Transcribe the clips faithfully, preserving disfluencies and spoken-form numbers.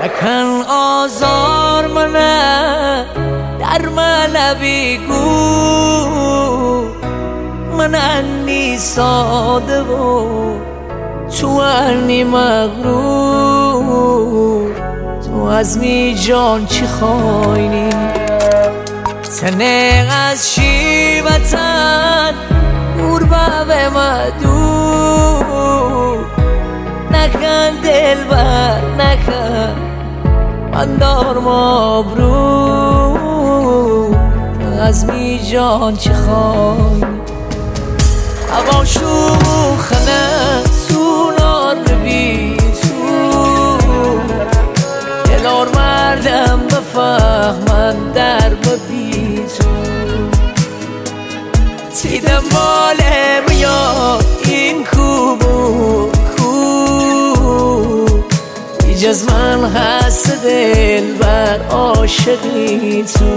نکن آزار منه در من بیگو من انی ساده و تو انی مغرور تو از می جان چی خواینی تنق از شیوتن گربه به مدور نکن دل بر نکن من دار مبرور از می جان چی خواینی هوا شوخنه سونار بی تو دلار مردم بفهمن در ببی تو تیدم باله بیا این کوبو کو ایجاز من هست دل بر عاشقی تو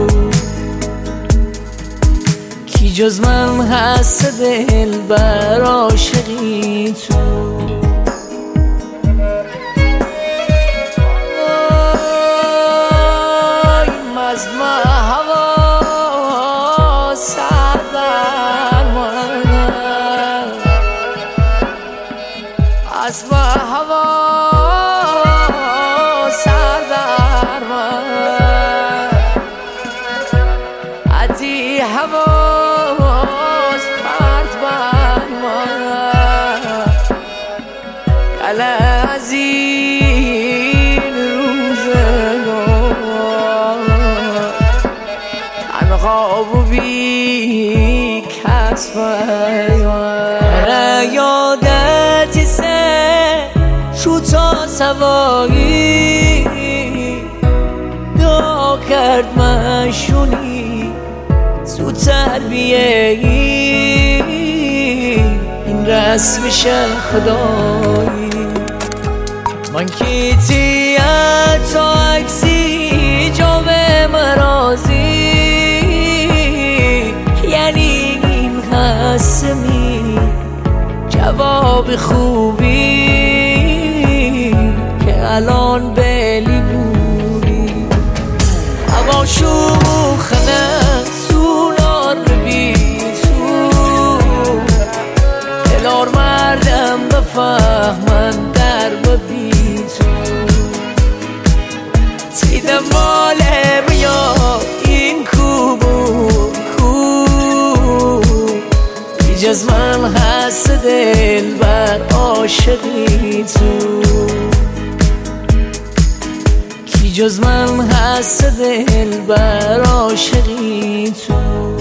کی جز من هست دل بر عاشقی تو از ما هوا سردر من از ما هوا سردر من عدی هواز پرد بر من گله از این روزگار خواب و بی کس برای یادت سه شو تا سوایی دعا کرد مشونی زودتر بیایی این رسمش خدایی من کی تیت تا عکسی جا به مرازی یعنی این قسمی جواب خوبی که الان بلی بوری هوا شوخنه سونار بی تو دلار مردم بفهمن در ببی تو تیدم باله بیا این کوبو ایجاز من هست دل بر عاشقی تو کی جز من هست دل بر عاشقی تو